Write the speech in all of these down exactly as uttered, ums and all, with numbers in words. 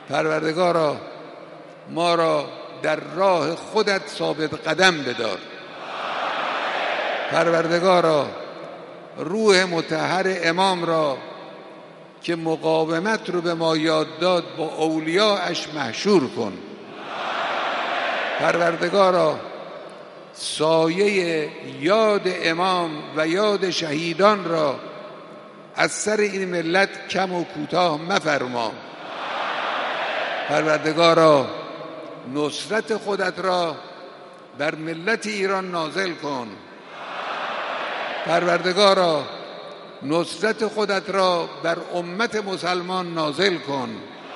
پروردگارا ما را در راه خودت ثابت قدم بدار. پروردگارا روح مطهر امام را که مقاومت رو به ما یاد داد با اولیاءش محشور کن. پروردگارا سایه یاد امام و یاد شهیدان را از سر این ملت کم و کوتاه مفرما. پروردگارا نصرت خودت را بر ملت ایران نازل کن. پروردگارا نصرت خودت را بر امت مسلمان نازل کن.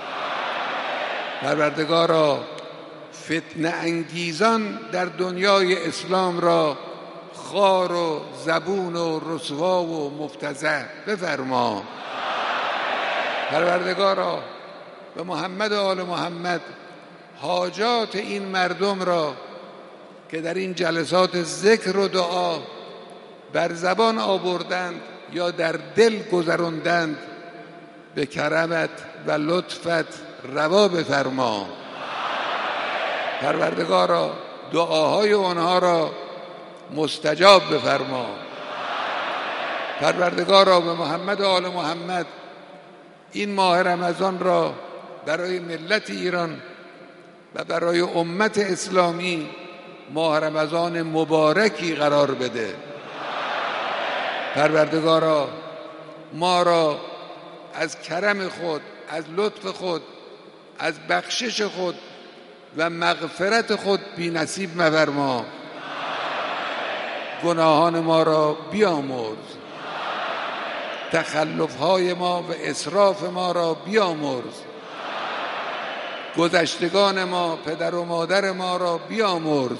پروردگارا فتنه انگیزان در دنیای اسلام را خوار و زبون و رسوا و مفتضح بفرما. پروردگارا به محمد و آل محمد حاجات این مردم را که در این جلسات ذکر و دعا بر زبان آوردند یا در دل گذراندند به کرمت و لطفت روا بفرما. پروردگارا دعاهای آنها را مستجاب بفرما. پروردگارا به محمد و آل محمد این ماه رمضان را برای ملت ایران و برای امت اسلامی ماه رمضان مبارکی قرار بده. پروردگارا ما را از کرم خود، از لطف خود، از بخشش خود و مغفرت خود بی نصیب مفرما. گناهان ما را بیامرز، تخلفهای ما و اسراف ما را بیامرز، گذشتگان ما، پدر و مادر ما را بیامرز.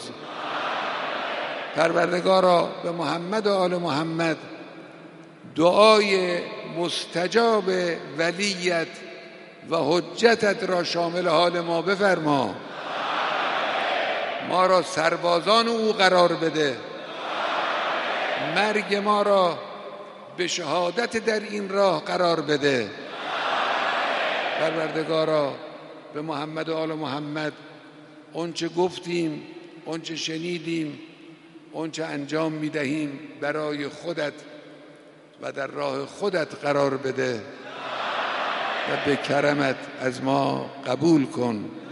پروردگارا به محمد و آل محمد دعای مستجاب ولیت و حجتت را شامل حال ما بفرما. ما را سربازان او قرار بده. مرگ ما را به شهادت در این راه قرار بده. پروردگارا به محمد و آل محمد اونچه گفتیم، اونچه شنیدیم، اونچه انجام میدهیم برای خودت و در راه خودت قرار بده و به کرمت از ما قبول کن.